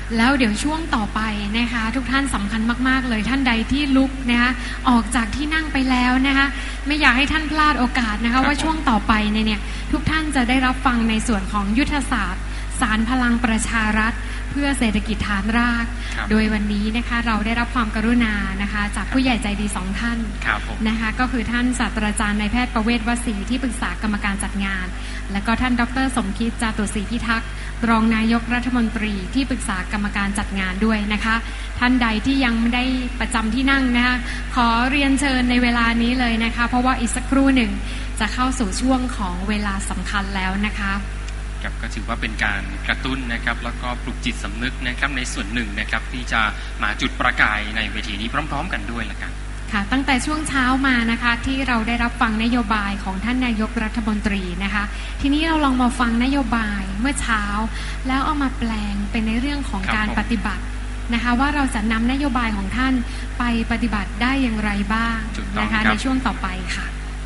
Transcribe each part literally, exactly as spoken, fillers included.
แล้วเดี๋ยวช่วงต่อไปนะคะทุกท่านสำคัญมากๆเลยท่านใดที่ลุกนะคะออกจากที่นั่งไปแล้วนะคะไม่อยากให้ท่านพลาดโอกาสนะคะว่าช่วงต่อไปเนี่ยทุกท่านจะได้รับฟังในส่วนของยุทธศาสตร์ศาลพลังประชารัฐเพื่อเศรษฐกิจฐานรากโดยวันนี้นะคะเราได้รับความกรุณานะคะจากผู้ใหญ่ใจดีสองท่านนะคะก็คือท่านศาสตราจารย์นายแพทย์ประเวศวสีที่ปรึกษากรรมการจัดงานและก็ท่านดร.สมคิดจาตุศรีพิทักษ์รองนายกรัฐมนตรีที่ปรึกษากรรมการจัดงานด้วยนะคะท่านใดที่ยังไม่ได้ประจำที่นั่งนะคะขอเรียนเชิญในเวลานี้เลยนะคะเพราะว่าอีกสักครู่หนึ่งจะเข้าสู่ช่วงของเวลาสำคัญแล้วนะคะก็ถือว่าเป็นการกระตุ้นนะครับแล้วก็ปลุกจิตสำนึกนะครับในส่วนหนึ่งนะครับที่จะมาจุดประกายในเวทีนี้พร้อมๆกันด้วยละกันค่ะตั้งแต่ช่วงเช้ามานะคะที่เราได้รับฟังนโยบายของท่านนายกรัฐมนตรีนะคะทีนี้เราลองมาฟังนโยบายเมื่อเช้าแล้วเอามาแปลงเป็นในเรื่องของการปฏิบัตินะคะว่าเราจะนำนโยบายของท่านไปปฏิบัติได้อย่างไรบ้างนะคะในช่วงต่อไปค่ะ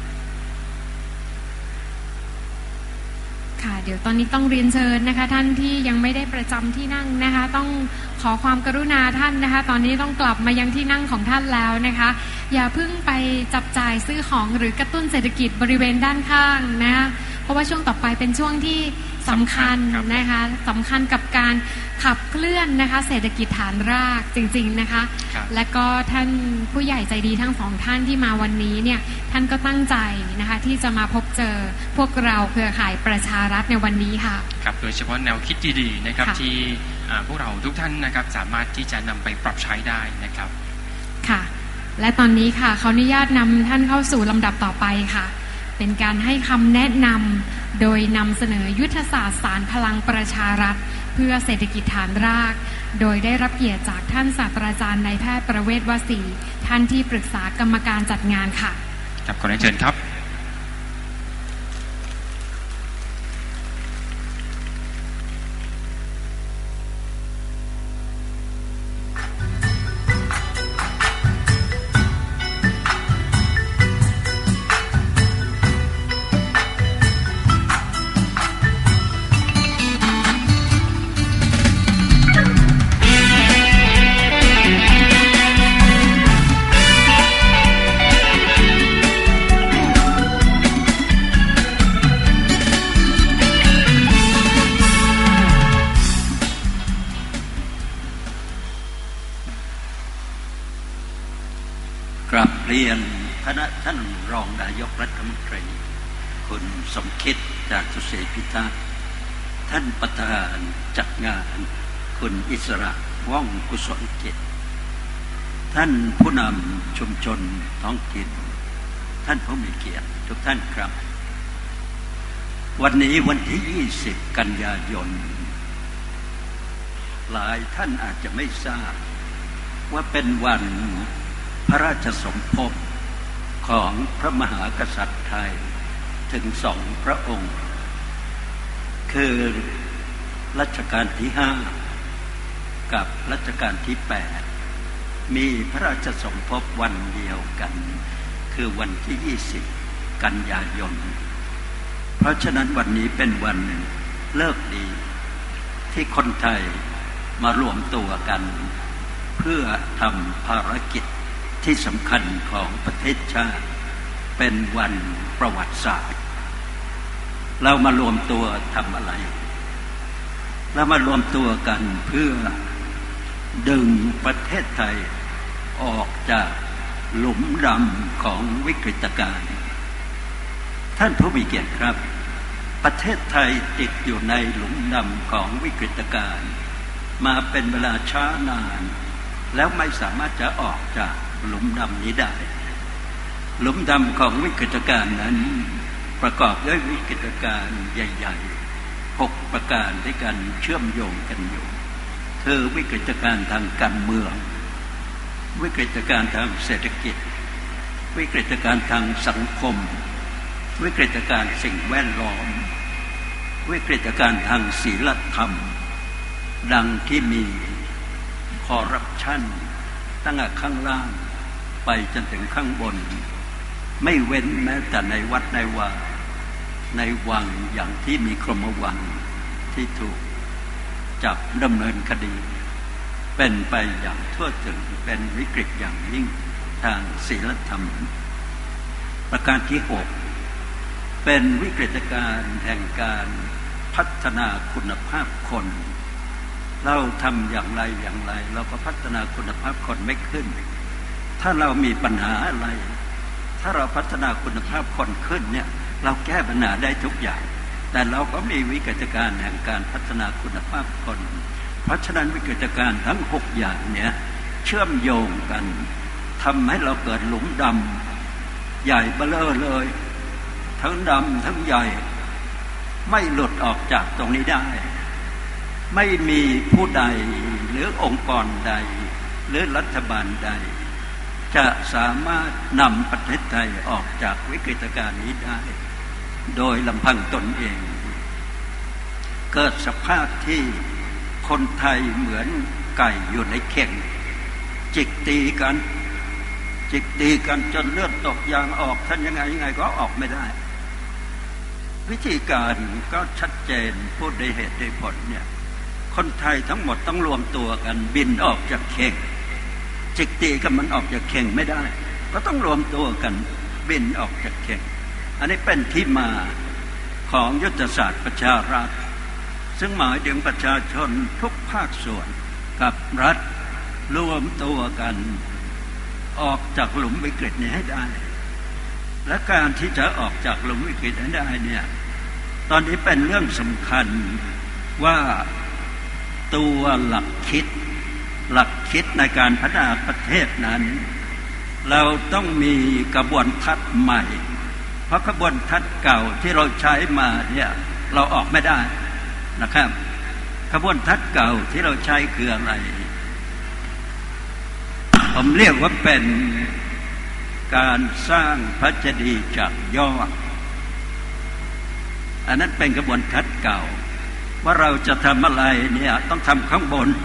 ค่ะเดี๋ยวตอนนี้ต้องเรียนเชิญนะคะท่านที่ยังไม่ได้ประจำที่นั่งนะคะต้องขอความกรุณาท่านนะคะตอนนี้ต้องกลับมายังที่นั่งของท่านแล้วนะคะอย่าเพิ่งไปจับจ่ายซื้อของหรือกระตุ้นเศรษฐกิจบริเวณด้านข้างนะคะเพราะว่าช่วงต่อไปเป็นช่วงที่สำคัญนะคะสำคัญกับการขับเคลื่อนนะคะเศรษฐกิจฐานรากจริงๆนะคะและก็ท่านผู้ใหญ่ใจดีทั้งสองท่านที่มาวันนี้เนี่ยท่านก็ตั้งใจนะคะที่จะมาพบเจอพวกเราเครือข่ายประชารัฐในวันนี้ค่ะครับโดยเฉพาะแนวคิดดีๆนะครับที่พวกเราทุกท่านนะครับสามารถที่จะนำไปปรับใช้ได้นะครับค่ะและตอนนี้ค่ะขออนุญาตนำท่านเข้าสู่ลำดับต่อไปค่ะเป็นการให้คำแนะนำโดยนำเสนอยุทธศาสตร์ศาลพลังประชารัฐเพื่อเศรษฐกิจฐานรากโดยได้รับเกียรติจากท่านศาสตราจารย์นายแพทย์ประเวศวสีท่านที่ปรึกษากรรมการจัดงานค่ะครับขอเรียนเชิญครับเรียนคณะท่านรองนายกรัฐมนตรีคุณสมคิดจากตุศรีพิทักษ์ท่านประธานจัดงานคุณอิสระว่องกุศลกิจท่านผู้นำชุมชนท้องถิ่นท่านผู้มีเกียรติทุกท่านครับวันนี้วันที่ยี่สิบกันยายนหลายท่านอาจจะไม่ทราบว่าเป็นวันพระราชสมภพของพระมหากษัตริย์ไทยถึงสองพระองค์คือรัชกาลที่ห้ากับรัชกาลที่แปดมีพระราชสมภพวันเดียวกันคือวันที่ยี่สิบกันยายนเพราะฉะนั้นวันนี้เป็นวันเลิกดีที่คนไทยมารวมตัวกันเพื่อทำภารกิจที่สำคัญของประเทศชาติเป็นวันประวัติศาสตร์เรามารวมตัวทำอะไรเรามารวมตัวกันเพื่อดึงประเทศไทยออกจากหลุมดำของวิกฤตการณ์ท่านผู้มีเกียรติครับประเทศไทยติดอยู่ในหลุมดำของวิกฤตการณ์มาเป็นเวลาช้านานแล้วไม่สามารถจะออกจากหลุมดำนี้ได้หลุมดำของวิกฤตการณ์นั้นประกอบด้วยวิกฤตการณ์ใหญ่ๆหกประการด้วยกันเชื่อมโยงกันอยู่คือวิกฤตการณ์ทางการเมืองวิกฤตการณ์ทางเศรษฐกิจวิกฤตการณ์ทางสังคมวิกฤตการณ์สิ่งแวดล้อมวิกฤตการณ์ทางศีลธรรมดังที่มีคอร์รัปชันตั้งแต่ข้างล่างไปจนถึงข้างบนไม่เว้นแม้แต่ในวัดในวาในวังอย่างที่มีกรมวังที่ถูกจับดำเนินคดีเป็นไปอย่างทั่วถึงเป็นวิกฤตอย่างยิ่งทางศีลธรรมประการที่หกเป็นวิกฤตการณ์แห่งการพัฒนาคุณภาพคนเราทำอย่างไรอย่างไรเราก็พัฒนาคุณภาพคนไม่ขึ้นถ้าเรามีปัญหาอะไรถ้าเราพัฒนาคุณภาพคนขึ้นเนี่ยเราแก้ปัญหาได้ทุกอย่างแต่เราก็มีวิกฤตการณ์แห่งการพัฒนาคุณภาพคนเพราะฉะนั้นวิกฤตการณ์ทั้งหกอย่างเนี่ยเชื่อมโยงกันทำให้เราเกิดหลุมดำใหญ่เบ้อเร่อเลยทั้งดำทั้งใหญ่ไม่หลุดออกจากตรงนี้ได้ไม่มีผู้ใดหรือองค์กรใดหรือรัฐบาลใดจะสามารถนำประเทศไทยออกจากวิกฤตการณ์นี้ได้โดยลำพังตนเองเกิดสภาพที่คนไทยเหมือนไก่อยู่ในเข่งจิกตีกันจิกตีกันจนเลือดตกยางออกท่านยังไงยังไงก็ออกไม่ได้วิธีการก็ชัดเจนพูดได้เหตุได้ผลเนี่ยคนไทยทั้งหมดต้องรวมตัวกันบินออกจากเข่งจิกตีกันมันออกจากเข่งไม่ได้ก็ต้องรวมตัวกันบินออกจากเข่งอันนี้เป็นที่มาของยุทธศาสตร์ประชารัฐซึ่งหมายถึงประชาชนทุกภาคส่วนกับรัฐรวมตัวกันออกจากหลุมวิกฤตนี้ให้ได้และการที่จะออกจากหลุมวิกฤตให้ได้เนี่ยตอนนี้เป็นเรื่องสำคัญว่าตัวหลักคิดหลักคิดในการพัฒนาประเทศนั้นเราต้องมีกระบวนทัศน์ใหม่เพราะกระบวนทัศน์เก่าที่เราใช้มาเนี่ยเราออกไม่ได้นะครับกระบวนทัศน์เก่าที่เราใช้คืออะไรผมเรียกว่าเป็นการสร้างพระเจดีย์จากยอดอันนั้นเป็นกระบวนทัศน์เก่าว่าเราจะทำอะไรเนี่ยต้องทำข้างบน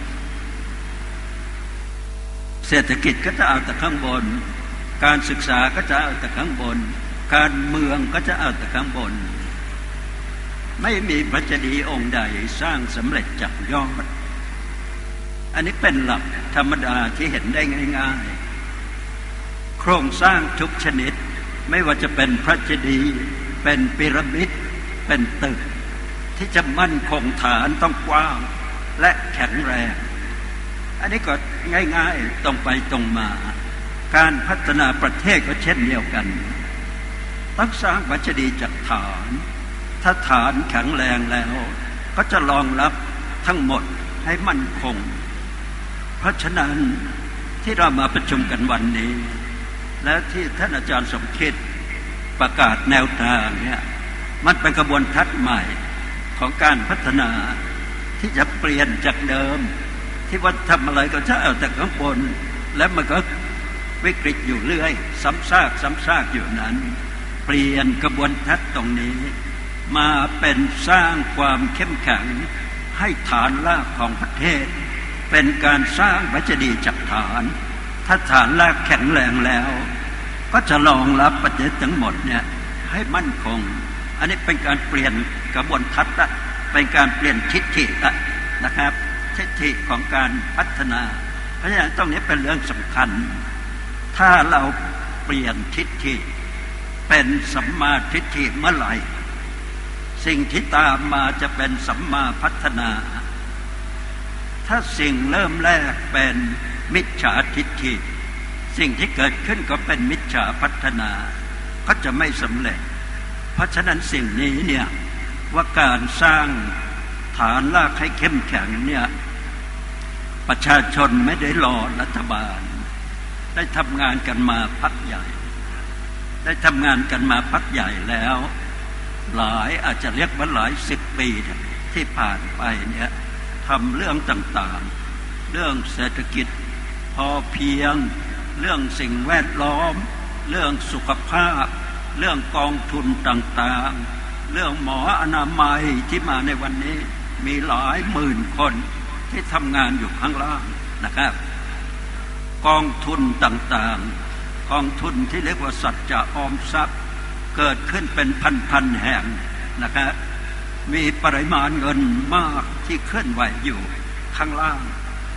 เศรษฐกิจก็จะเอาแต่ข้างบนการศึกษาก็จะเอาแต่ข้างบนการเมืองก็จะเอาแต่ข้างบนไม่มีพระเจดีย์องค์ใดสร้างสำเร็จจากยอดอันนี้เป็นหลักธรรมดาที่เห็นได้ง่ายๆโครงสร้างทุกชนิดไม่ว่าจะเป็นพระเจดีย์เป็นพีระมิดเป็นตึกที่จะมั่นคงฐานต้องกว้างและแข็งแรงอันนี้ก็ง่ายๆตรงไปตรงมาการพัฒนาประเทศก็เช่นเดียวกันต้องสร้างพระเจดีย์จากฐานถ้าฐานแข็งแรงแล้วก็จะรองรับทั้งหมดให้มั่นคงเพราะฉะนั้นที่เรามาประชุมกันวันนี้และที่ท่านอาจารย์สมคิดประกาศแนวทางเนี่ยมันเป็นกระบวนทัศน์ใหม่ของการพัฒนาที่จะเปลี่ยนจากเดิมที่ว่าทำอะไรก็จะเอาแต่ข้างบนและมันก็วิกฤตอยู่เรื่อยซ้ำซากซ้ำซากอยู่นั้นเปลี่ยนกระบวนทัศน์ตรงนี้มาเป็นสร้างความเข้มแข็งให้ฐานรากของประเทศเป็นการสร้างพระเจดีย์จากฐานถ้าฐานรากแข็งแรงแล้วก็จะรองรับประเทศทั้งหมดเนี่ยให้มั่นคงอันนี้เป็นการเปลี่ยนกระบวนทัศน์ละเป็นการเปลี่ยนทิศทละนะครับทิศทของการพัฒนาเพราะฉะนั้นตรงนี้เป็นเรื่องสำคัญถ้าเราเปลี่ยนทิศทเป็นสัมมาทิฏฐิเมื่อไหร่สิ่งที่ตามมาจะเป็นสัมมาพัฒนาถ้าสิ่งเริ่มแรกเป็นมิจฉาทิฏฐิสิ่งที่เกิดขึ้นก็เป็นมิจฉาพัฒนาก็จะไม่สำเร็จเพราะฉะนั้นสิ่งนี้เนี่ยว่าการสร้างฐานรากให้เข้มแข็งเนี่ยประชาชนไม่ได้รอรัฐบาลได้ทำงานกันมาพักใหญ่ได้ทำงานกันมาพักใหญ่แล้วหลายอาจจะเรียกว่าหลายสิบปีที่ผ่านไปเนี่ยทำเรื่องต่างๆเรื่องเศรษฐกิจพอเพียงเรื่องสิ่งแวดล้อมเรื่องสุขภาพเรื่องกองทุนต่างๆเรื่องหมออนามัยที่มาในวันนี้มีหลายหมื่นคนที่ทำงานอยู่ข้างล่างนะครับกองทุนต่างๆกองทุนที่เรียกว่าสัจจะออมทรัพย์เกิดขึ้นเป็นพันๆแห่งนะครับมีปริมาณเงินมากที่เคลื่อนไหวอยู่ข้างล่าง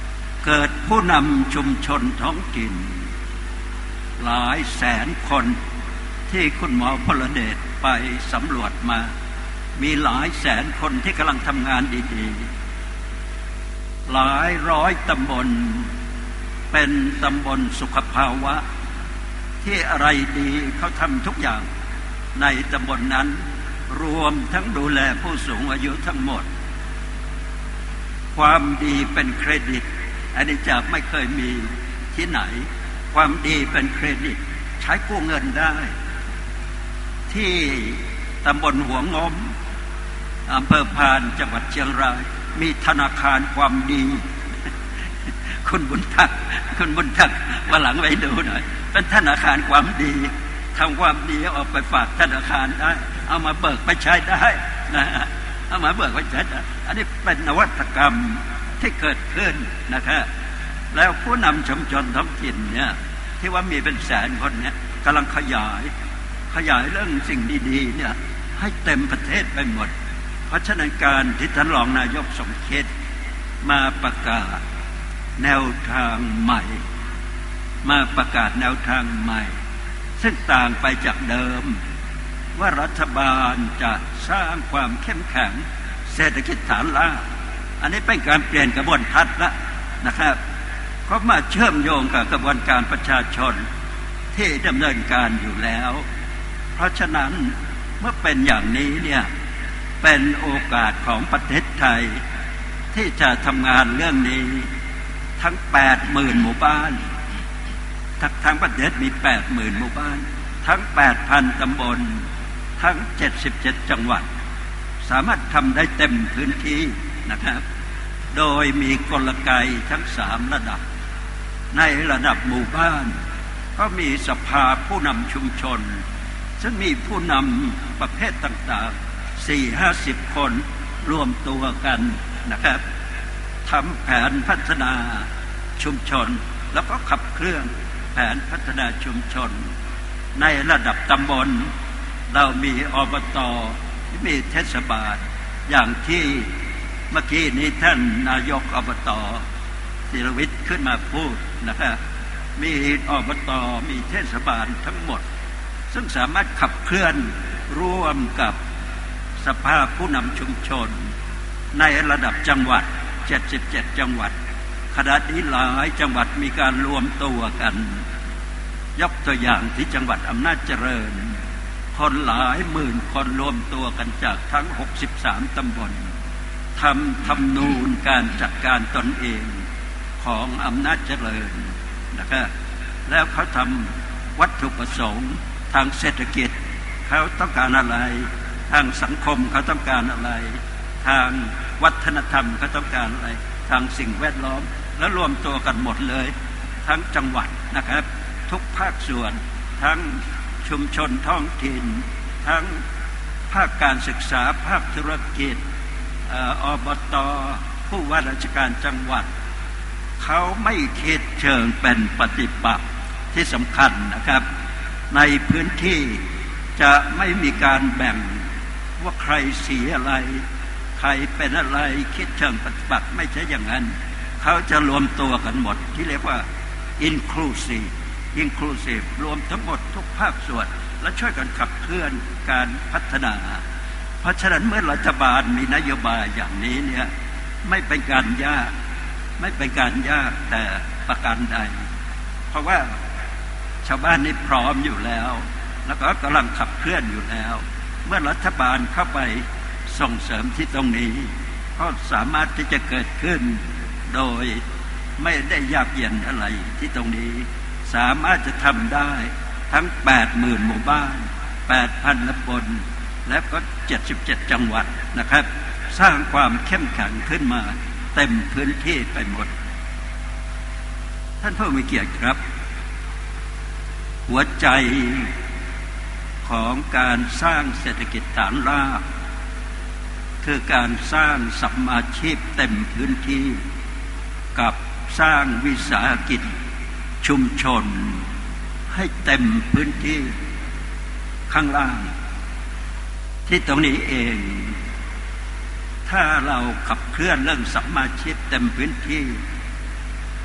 เกิดผู้นำชุมชนท้องถิ่นหลายแสนคนที่คุณหมอพลเดชไปสำรวจมามีหลายแสนคนที่กำลังทำงานดีๆหลายร้อยตำบลเป็นตำบลสุขภาวะที่อะไรดีเขาทำทุกอย่างในตำบลนั้นรวมทั้งดูแลผู้สูงอายุทั้งหมดความดีเป็นเครดิตอันนี้จะไม่เคยมีที่ไหนความดีเป็นเครดิตใช้กู้เงินได้ที่ตำบลหัวงมอำเภอพานจังหวัดเชียงรายมีธนาคารความดีคุณบุญทักคุณบุญทักวันหลังไปดูหน่อยเป็นธนาคารความดีทำความดีออกไปฝากธนาคารได้เอามาเบิกไปใช้ได้นะเอามาเบิกไปใช้ได้อันนี้เป็นนวัตกรรมที่เกิดขึ้นนะครับแล้วผู้นำชุมชนท้องถิ่นเนี่ยที่ว่ามีเป็นแสนคนเนี่ยกำลังขยายขยายเรื่องสิ่งดีๆเนี่ยให้เต็มประเทศไปหมดเพราะฉะนั้นการที่ท่านรองนายกสมคิดมาประกาศแนวทางใหม่มาประกาศแนวทางใหม่ซึ่งต่างไปจากเดิมว่ารัฐบาลจะสร้างความเข้มแข็งเศรษฐกิจฐานรากอันนี้เป็นการเปลี่ยนกระบวนทัศน์แล้วนะครับเพราะมาเชื่อมโยงกับกระบวนการประชาชนที่ดำเนินการอยู่แล้วเพราะฉะนั้นเมื่อเป็นอย่างนี้เนี่ยเป็นโอกาสของประเทศไทยที่จะทำงานเรื่องนี้ทั้ง แปดหมื่น หมู่บ้านทั้งทั้งประเทศมี แปดหมื่น หมู่บ้านทั้ง แปดพัน ตำบลทั้งเจ็ดสิบเจ็ดจังหวัดสามารถทำได้เต็มพื้นที่นะครับโดยมีกลไกทั้งสามระดับในระดับหมู่บ้านก็มีสภาผู้นำชุมชนซึ่งมีผู้นำประเภทต่างๆ สี่ห้าสิบ คนรวมตัวกันนะครับทำแผนพัฒนาชุมชนแล้วก็ขับเคลื่อนแผนพัฒนาชุมชนในระดับตำบลเรามีอบต.มีเทศบาลอย่างที่เมื่อกี้นี้ท่านนายกอบต.ศิรวิทย์ขึ้นมาพูดนะครับมีอบต.มีเทศบาลทั้งหมดซึ่งสามารถขับเคลื่อนร่วมกับสภาผู้นำชุมชนในระดับจังหวัดเจ็ดสิบเจ็ดจังหวัดขณะนี้หลายจังหวัดมีการรวมตัวกันยกตัวอย่างที่จังหวัดอำนาจเจริญคนหลายหมื่นคนรวมตัวกันจากทั้งหกสิบสามตำบลทำธรรมนูญการจัดการตนเองของอำนาจเจริญนะครับแล้วเขาทำวัตถุประสงค์ทางเศรษฐกิจเขาต้องการอะไรทางสังคมเขาต้องการอะไรทางวัฒนธรรมเขาต้องการอะไรทางสิ่งแวดล้อมแล้วรวมตัวกันหมดเลยทั้งจังหวัดนะครับทุกภาคส่วนทั้งชุมชนท้องถิ่นทั้งภาคการศึกษาภาคธุรกิจอบต.ผู้ว่าราชการจังหวัดเขาไม่คิดเชิงเป็นปฏิปักษ์ที่สำคัญนะครับในพื้นที่จะไม่มีการแบ่งว่าใครเสียอะไรใครเป็นอะไรคิดเชิงปฏิบัติไม่ใช่อย่างนั้นเขาจะรวมตัวกันหมดที่เรียกว่า inclusive inclusive รวมทั้งหมดทุกภาคส่วนและช่วยกันขับเคลื่อนการพัฒนาเพราะฉะนั้นเมื่อรัฐบาลมีนโยบายอย่างนี้เนี่ยไม่เป็นการยากไม่เป็นการยากแต่ประการใดเพราะว่าชาวบ้านนี่พร้อมอยู่แล้วแล้วก็กำลังขับเคลื่อนอยู่แล้วเมื่อรัฐบาลเข้าไปส่งเสริมที่ตรงนี้ก็สามารถที่จะเกิดขึ้นโดยไม่ได้ยากเย็นอะไรที่ตรงนี้สามารถจะทำได้ทั้ง แปดหมื่น หมู่บ้าน แปดพัน ตำบลและก็เจ็ดสิบเจ็ดจังหวัดนะครับสร้างความเข้มแข็งขึ้นมาเต็มพื้นที่ไปหมดท่านผู้มีเกียรติครับหัวใจของการสร้างเศรษฐกิจฐานรากคือการสร้างสัมมาชีพเต็มพื้นที่กับสร้างวิสาหกิจชุมชนให้เต็มพื้นที่ข้างล่างที่ตรงนี้เองถ้าเราขับเคลื่อนเรื่องสัมมาชีพเต็มพื้นที่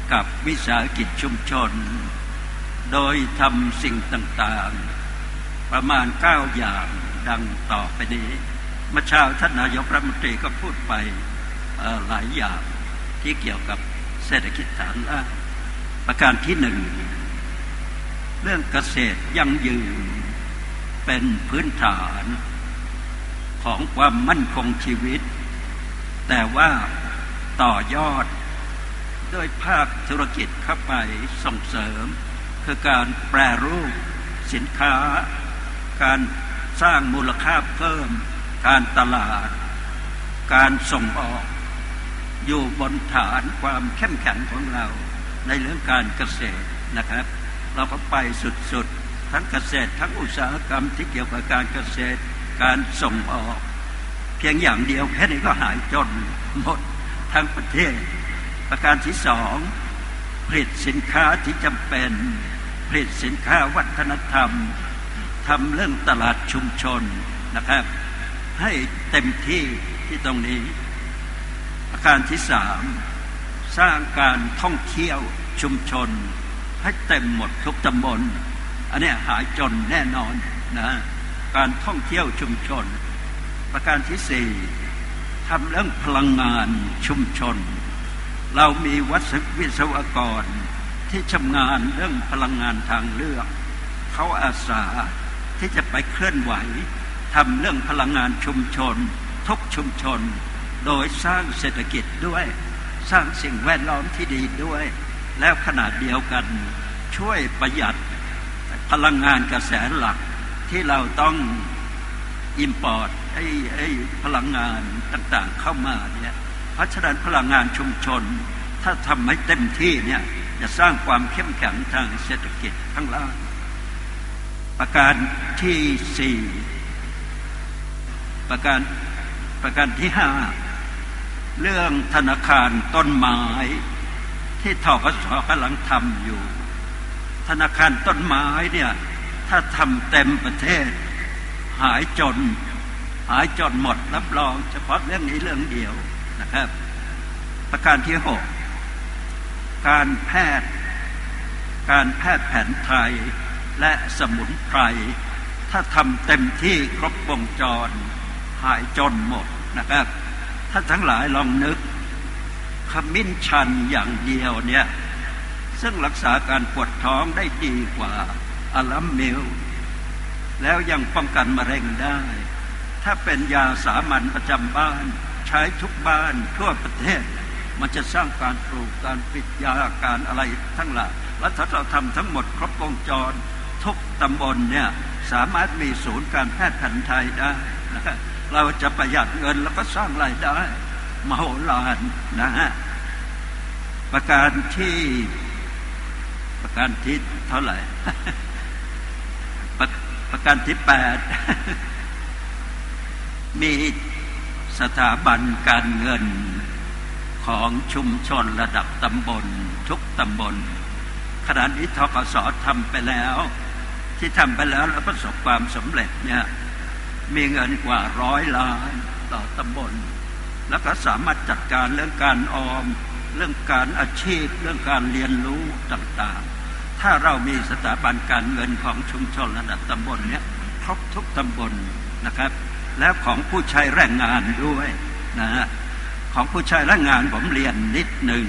กับวิสาหกิจชุมชนโดยทำสิ่งต่างๆประมาณเก้าอย่างดังต่อไปนี้เมื่อเช้าท่านนายกรัฐมนตรีก็พูดไปหลายอย่างที่เกี่ยวกับเศรษฐกิจฐานรากประการที่หนึ่งเรื่องเกษตรยั่งยืนเป็นพื้นฐานของความมั่นคงชีวิตแต่ว่าต่อยอดด้วยภาคธุรกิจเข้าไปส่งเสริมคือการแปรรูปสินค้าการสร้างมูลค่าเพิ่มการตลาดการส่งออกอยู่บนฐานความเข้มแข็งของเราในเรื่องการเกษตรนะครับเราก็ไปสุดๆทั้งเกษตรทั้งอุตสาหกรรมที่เกี่ยวกับการเกษตรการส่งออกเพียงอย่างเดียวแค่นี้ก็หายจนหมดทั้งประเทศประการที่สองผลิตสินค้าที่จำเป็นผลิตสินค้าวัฒนธรรมทำเรื่องตลาดชุมชนนะครับให้เต็มที่ที่ตรงนี้ประการที่สามสร้างการท่องเที่ยวชุมชนให้เต็มหมดทุกตำบลอันนี้หายจนแน่นอนนะการท่องเที่ยวชุมชนประการที่สี่ทำเรื่องพลังงานชุมชนเรามีวิศวกรที่ชำนาญเรื่องพลังงานทางเลือกเขาอาสาที่จะไปเคลื่อนไหวทำเรื่องพลังงานชุมชนทุกชุมชนโดยสร้างเศรษฐกิจด้วยสร้างสิ่งแวดล้อมที่ดีด้วยแล้วขนาดเดียวกันช่วยประหยัดพลังงานกระแสหลักที่เราต้องอิมพอร์ตไอ้ไอ้พลังงานต่างๆเข้ามาเนี่ยเพราะฉะนั้นพลังงานชุมชนถ้าทำให้เต็มที่เนี่ยจะสร้างความเข้มแข็งทางเศรษฐกิจข้างล่างประการที่สี่ประการประการที่ห้าเรื่องธนาคารต้นไม้ที่ธกส.กำลังทำอยู่ธนาคารต้นไม้เนี่ยถ้าทำเต็มประเทศหายจนหายจนหมดรับรองเฉพาะเรื่องนี้เรื่องเดียวนะครับประการที่หกการแพทย์การแพทย์แผนไทยและสมุนไพรถ้าทำเต็มที่ครบวงจรหายจนหมดนะครับถ้าทั้งหลายลองนึกขมิ้นชันอย่างเดียวเนี่ยซึ่งรักษาการปวดท้องได้ดีกว่าอะลัมมิลแล้วยังป้องกันมะเร็งได้ถ้าเป็นยาสามัญประจำบ้านใช้ทุกบ้านทั่วประเทศมันจะสร้างการปลูกการปิดยาการอะไรทั้งหลายแล้วถ้าเราทำทั้งหมดครบวงจรทุกตำบลเนี่ยสามารถมีศูนย์การแพทย์แผนไทยได้นะเราจะประหยัดเงินแล้วก็สร้างรายได้มโหฬารนะฮะประการที่ประการที่เท่าไหร่ ประ, ประการที่แปด มีสถาบันการเงินของชุมชนระดับตำบลทุกตำบลขณะนี้ธกส.ทำไปแล้วที่ทำไปแล้วแล้วประสบความสำเร็จเนี่ยมีเงินกว่าร้อยล้านต่อตำบลแล้วก็สามารถจัดการเรื่องการออมเรื่องการอาชีพเรื่องการเรียนรู้ต่างๆถ้าเรามีสถาบันการเงินของชุมชนระดับตำบลเนี่ยครบทุกตำบลนะครับแล้วของผู้ใช้แรงงานด้วยนะฮะของผู้ใช้แรงงานผมเรียนนิดหนึ่ง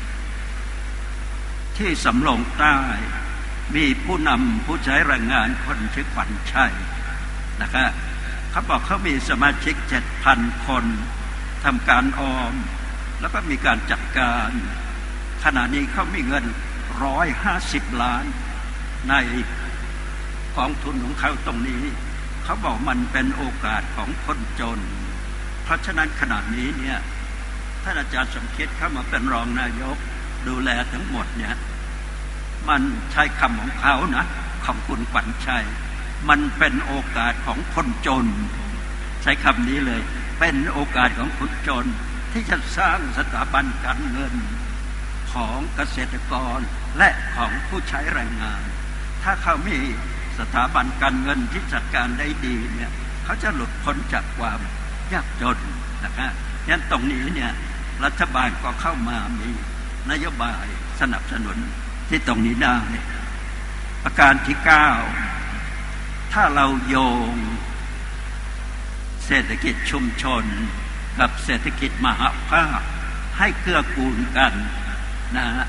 ที่สำโรงใต้มีผู้นำผู้ใช้แรงงานคนชื่อขวัญชัยนะครับเขาบอกเขามีสมาชิก เจ็ดพัน คนทำการออมแล้วก็มีการจัดการขณะนี้เขามีเงินหนึ่งร้อยห้าสิบล้านในกองทุนของเขาตรงนี้เขาบอกมันเป็นโอกาสของคนจนเพราะฉะนั้นขณะนี้เนี่ยท่านอาจารย์สมคิดเข้ามาเป็นรองนายกดูแลทั้งหมดเนี่ยมันใช้คำของเขานะของคุณขวัญชัยมันเป็นโอกาสของคนจนใช้คำนี้เลยเป็นโอกาสของคนจนที่จะสร้างสถาบันการเงินของเกษตรกรและของผู้ใช้แรงงานถ้าเขามีสถาบันการเงินที่จัดการได้ดีเนี่ยเขาจะหลุดพ้นจากความยากจนนะครับงั้นตรงนี้เนี่ยรัฐบาลก็เข้ามามีนโยบายสนับสนุนที่ตรงนี้ได้ประการที่เก้าถ้าเราโยงเศรษฐกิจชุมชนกับเศรษฐกิจมหภาคให้เกื้อกูลกันนะฮะ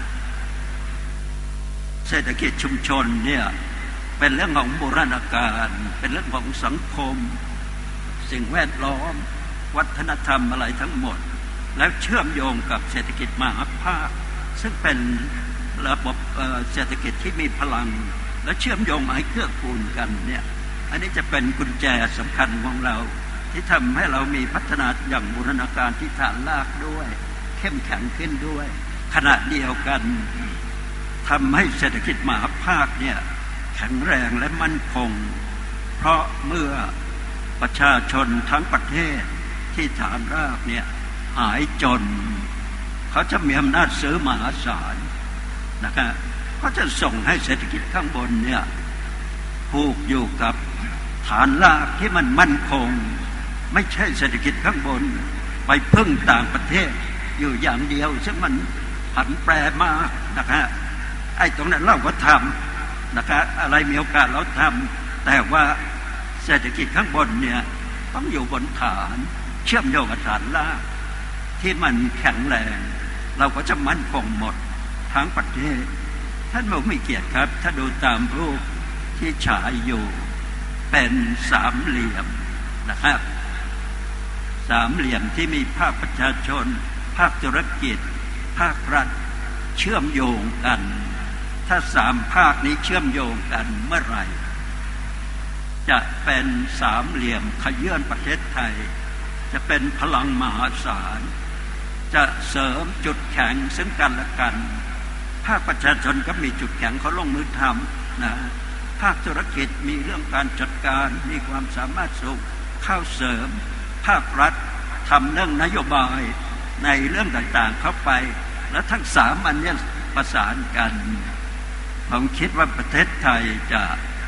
เศรษฐกิจชุมชนเนี่ยเป็นเรื่องของบูรณาการเป็นเรื่องของสังคมสิ่งแวดล้อมวัฒนธรรมอะไรทั้งหมดแล้วเชื่อมโยงกับเศรษฐกิจมหภาคซึ่งเป็นระบบเศรษฐกิจที่มีพลังและเชื่อมโยงให้เกื้อกูลกันเนี่ยอันนี้จะเป็นกุญแจสำคัญของเราที่ทำให้เรามีพัฒนาอย่างบูรณาการที่ฐานรากด้วยเข้มแข็งขึ้นด้วยขณะเดียวกันทำให้เศรษฐกิจมหภาคเนี่ยแข็งแรงและมั่นคงเพราะเมื่อประชาชนทั้งประเทศที่ฐานรากเนี่ยหายจนเขาจะมีอำนาจซื้อมหาศาลนะครับเขาจะส่งให้เศรษฐกิจข้างบนเนี่ยผูกอยู่กับฐานรากที่มันมั่นคงไม่ใช่เศรษฐกิจข้างบนไปพึ่งต่างประเทศอยู่อย่างเดียวซึ่งมันผันแปรมากนะครับไอ้ตรงนั้นเราก็ทำนะครับอะไรมีโอกาสเราทำแต่ว่าเศรษฐกิจข้างบนเนี่ยต้องอยู่บนฐานเชื่อมโยงกับฐานรากที่มันแข็งแรงเราก็จะมั่นคงหมดทั้งประเทศท่านผู้มีเกียรติครับถ้าดูตามรูปที่ฉายอยู่เป็นสามเหลี่ยมนะครับสามเหลี่ยมที่มีภาคประชาชนภาคธุรกิจภาครัฐเชื่อมโยงกันถ้าสามภาคนี้เชื่อมโยงกันเมื่อไหร่จะเป็นสามเหลี่ยมขยื่นประเทศไทยจะเป็นพลังมหาศาลจะเสริมจุดแข็งซึ่งกันและกันภาคประชาชนก็มีจุดแข็งเขาลงมือทำนะภาคธุรกิจมีเรื่องการจัดการมีความสามารถสูงเข้าเสริมภาครัฐทำเรื่องนโยบายในเรื่องต่างๆเข้าไปแล้วทั้งสามอันนี้ประสานกันผมคิดว่าประเทศไทยจะ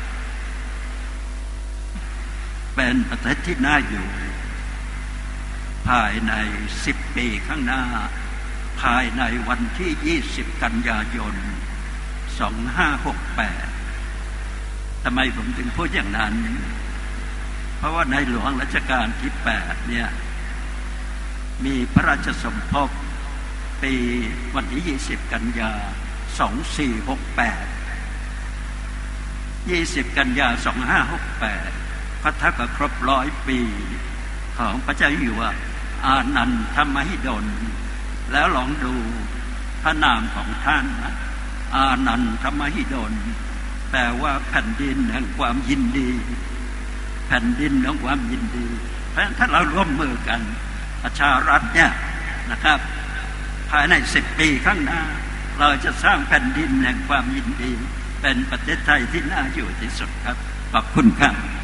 เป็นประเทศที่น่าอยู่ภายในสิบปีข้างหน้าภายในวันที่ยี่สิบกันยายนสองพันห้าร้อยหกสิบแปดทำไมผมถึงพูดอย่างนั้นเพราะว่าในหลวงรัชกาลที่แปดเนี่ยมีพระราชสมภพปีวันที่ยี่สิบกันยาสองพันสี่ร้อยหกสิบแปด ยี่สิบกันยาสองพันห้าร้อยหกสิบแปดก็เท่ากับครบร้อยปีของพระเจ้าอยู่หัวอานันทมหิดลแล้วลองดูพระนามของท่านนะอานันทมหิดลแปลว่าแผ่นดินแห่งความยินดีแผ่นดินแห่งความยินดีเพราะฉะนั้นถ้าเราร่วมมือกันประชารัฐเนี่ยนะครับภายในสิบปีข้างหน้าเราจะสร้างแผ่นดินแห่งความยินดีเป็นประเทศไทยที่น่าอยู่ที่สุดครับขอบคุณครับ